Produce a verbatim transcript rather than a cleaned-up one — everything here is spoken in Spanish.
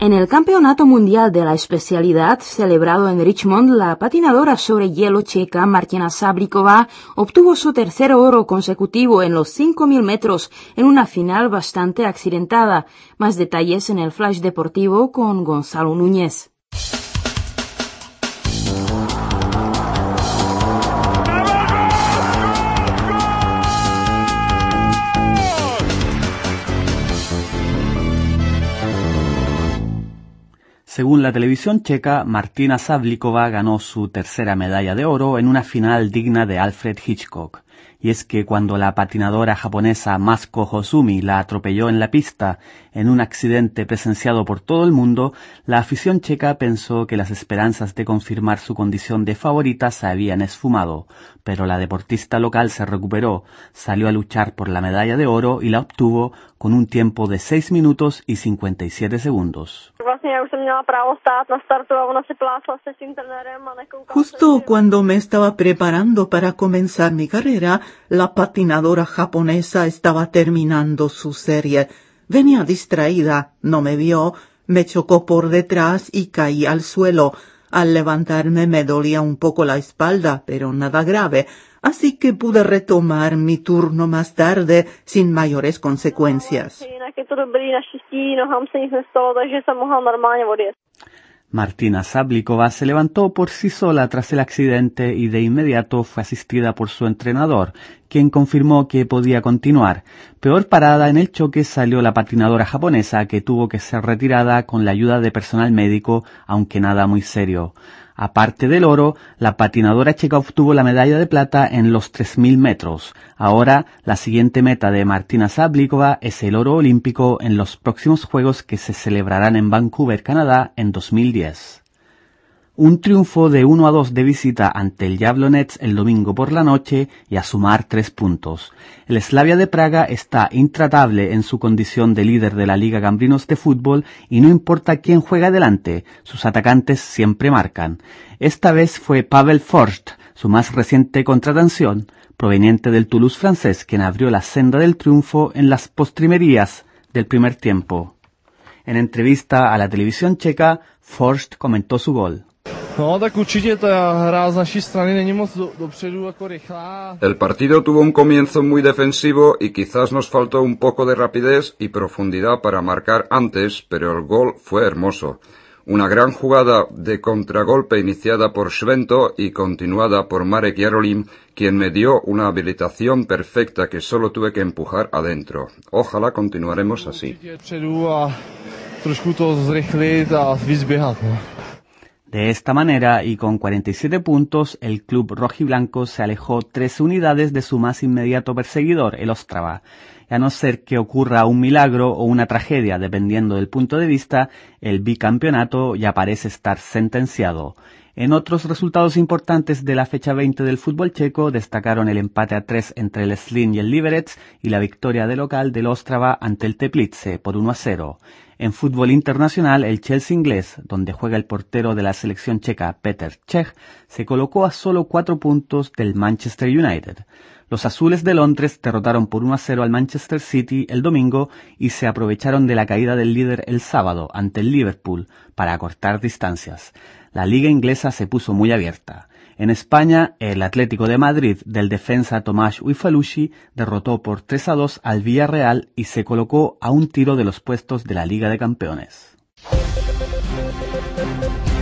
En el Campeonato Mundial de la especialidad celebrado en Richmond, la patinadora sobre hielo checa Martina Sablikova obtuvo su tercer oro consecutivo en los cinco mil metros en una final bastante accidentada. Más detalles en el Flash Deportivo con Gonzalo Núñez. Según la televisión checa, Martina Sablikova ganó su tercera medalla de oro en una final digna de Alfred Hitchcock. Y es que cuando la patinadora japonesa Masuko Hosumi la atropelló en la pista en un accidente presenciado por todo el mundo, la afición checa pensó que las esperanzas de confirmar su condición de favorita se habían esfumado, pero la deportista local se recuperó, salió a luchar por la medalla de oro y la obtuvo con un tiempo de seis minutos y cincuenta y siete segundos. Justo cuando me estaba preparando para comenzar mi carrera, la patinadora japonesa estaba terminando su serie. Venía distraída, no me vio, me chocó por detrás y caí al suelo. Al levantarme me dolía un poco la espalda, pero nada grave, así que pude retomar mi turno más tarde sin mayores consecuencias. Martina Sablikova se levantó por sí sola tras el accidente y de inmediato fue asistida por su entrenador, quien confirmó que podía continuar. Peor parada en el choque salió la patinadora japonesa, que tuvo que ser retirada con la ayuda de personal médico, aunque nada muy serio. Aparte del oro, la patinadora checa obtuvo la medalla de plata en los tres mil metros. Ahora, la siguiente meta de Martina Sablikova es el oro olímpico en los próximos Juegos que se celebrarán en Vancouver, Canadá, en dos mil diez. Un triunfo de uno a dos de visita ante el Jablonec el domingo por la noche y a sumar tres puntos. El Slavia de Praga está intratable en su condición de líder de la Liga Gambrinos de fútbol y no importa quién juega delante, sus atacantes siempre marcan. Esta vez fue Pavel Forst, su más reciente contratación, proveniente del Toulouse francés, quien abrió la senda del triunfo en las postrimerías del primer tiempo. En entrevista a la televisión checa, Forst comentó su gol. El partido tuvo un comienzo muy defensivo y quizás nos faltó un poco de rapidez y profundidad para marcar antes, pero el gol fue hermoso. Una gran jugada de contragolpe iniciada por Svento y continuada por Marek Jarolim, quien me dio una habilitación perfecta que solo tuve que empujar adentro. Ojalá continuaremos así. De esta manera, y con cuarenta y siete puntos, el club rojiblanco se alejó tres unidades de su más inmediato perseguidor, el Ostrava. Y a no ser que ocurra un milagro o una tragedia, dependiendo del punto de vista, el bicampeonato ya parece estar sentenciado. En otros resultados importantes de la fecha veinte del fútbol checo destacaron el empate a tres entre el Zlín y el Liberec y la victoria de local del Ostrava ante el Teplice por uno a cero. En fútbol internacional, el Chelsea inglés, donde juega el portero de la selección checa Petr Cech, se colocó a solo cuatro puntos del Manchester United. Los azules de Londres derrotaron por uno a cero al Manchester City el domingo y se aprovecharon de la caída del líder el sábado ante el Liverpool para acortar distancias. La liga inglesa se puso muy abierta. En España, el Atlético de Madrid del defensa Tomás Uifalushi derrotó por tres a dos al Villarreal y se colocó a un tiro de los puestos de la Liga de Campeones.